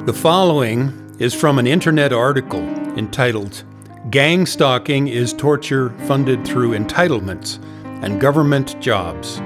The following is from an internet article entitled, "Gang Stalking is Torture Funded Through Entitlements and Government Jobs."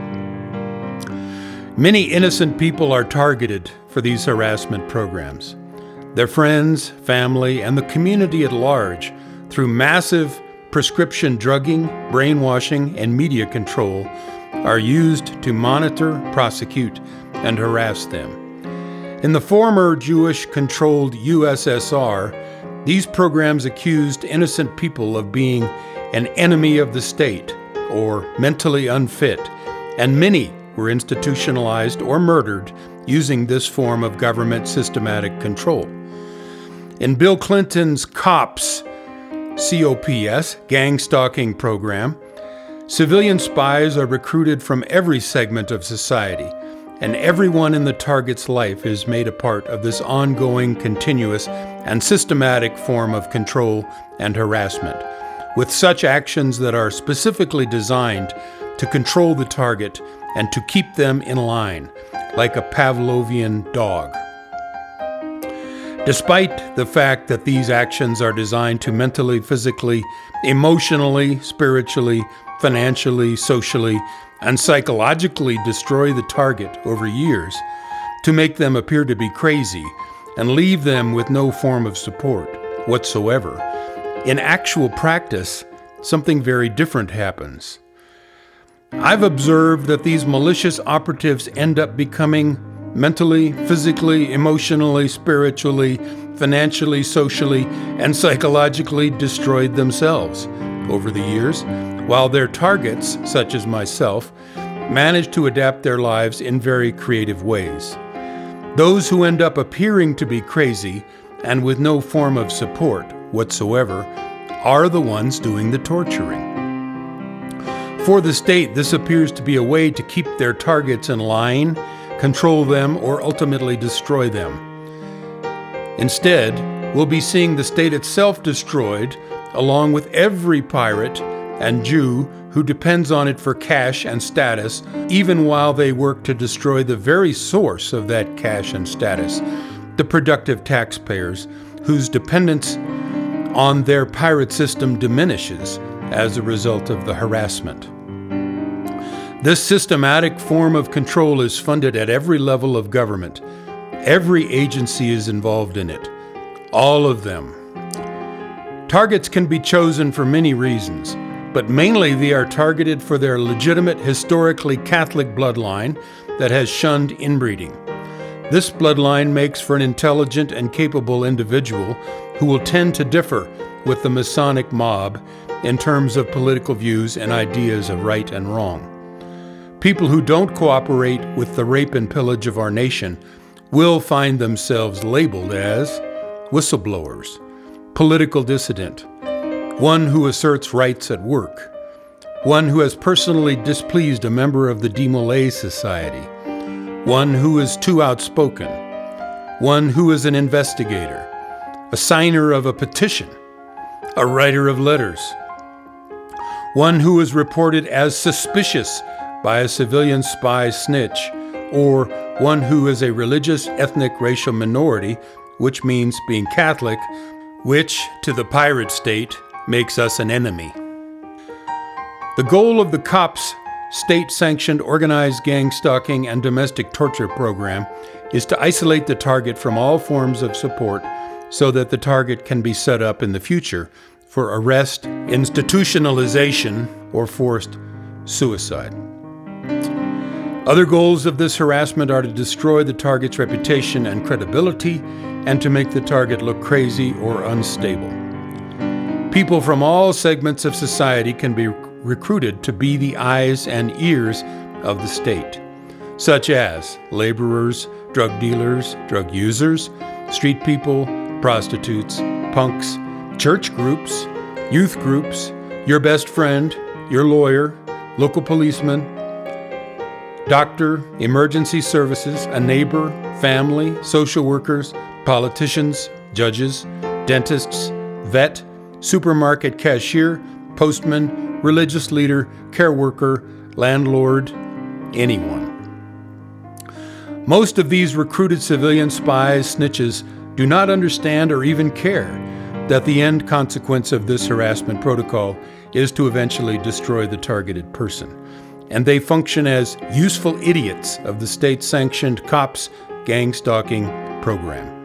Many innocent people are targeted for these harassment programs. Their friends, family, and the community at large, through massive prescription drugging, brainwashing, and media control, are used to monitor, prosecute, and harass them. In the former Jewish-controlled USSR, these programs accused innocent people of being an enemy of the state or mentally unfit, and many were institutionalized or murdered using this form of government systematic control. In Bill Clinton's COPS, COPS, gang stalking program, civilian spies are recruited from every segment of society, and everyone in the target's life is made a part of this ongoing, continuous, and systematic form of control and harassment, with such actions that are specifically designed to control the target and to keep them in line, like a Pavlovian dog. Despite the fact that these actions are designed to mentally, physically, emotionally, spiritually, financially, socially, and psychologically destroy the target over years, to make them appear to be crazy and leave them with no form of support whatsoever, in actual practice, something very different happens. I've observed that these malicious operatives end up becoming mentally, physically, emotionally, spiritually, financially, socially, and psychologically destroyed themselves over the years, while their targets, such as myself, manage to adapt their lives in very creative ways. Those who end up appearing to be crazy and with no form of support whatsoever are the ones doing the torturing. For the state, this appears to be a way to keep their targets in line, control them, or ultimately destroy them. Instead, we'll be seeing the state itself destroyed, along with every pirate and Jew who depends on it for cash and status, even while they work to destroy the very source of that cash and status, the productive taxpayers, whose dependence on their pirate system diminishes as a result of the harassment. This systematic form of control is funded at every level of government. Every agency is involved in it. All of them. Targets can be chosen for many reasons, but mainly they are targeted for their legitimate, historically Catholic bloodline that has shunned inbreeding. This bloodline makes for an intelligent and capable individual who will tend to differ with the Masonic mob in terms of political views and ideas of right and wrong. People who don't cooperate with the rape and pillage of our nation will find themselves labeled as whistleblowers, political dissident, one who asserts rights at work, one who has personally displeased a member of the Demolay Society, one who is too outspoken, one who is an investigator, a signer of a petition, a writer of letters, one who is reported as suspicious by a civilian spy snitch, or one who is a religious, ethnic, racial minority, which means being Catholic, which, to the pirate state, makes us an enemy. The goal of the COPS state-sanctioned organized gang stalking and domestic torture program is to isolate the target from all forms of support so that the target can be set up in the future for arrest, institutionalization, or forced suicide. Other goals of this harassment are to destroy the target's reputation and credibility and to make the target look crazy or unstable. People from all segments of society can be recruited to be the eyes and ears of the state, such as laborers, drug dealers, drug users, street people, prostitutes, punks, church groups, youth groups, your best friend, your lawyer, local policeman, doctor, emergency services, a neighbor, family, social workers, politicians, judges, dentists, vet, supermarket cashier, postman, religious leader, care worker, landlord, anyone. Most of these recruited civilian spies, snitches, do not understand or even care that the end consequence of this harassment protocol is to eventually destroy the targeted person. And they function as useful idiots of the state-sanctioned COPS gang stalking program.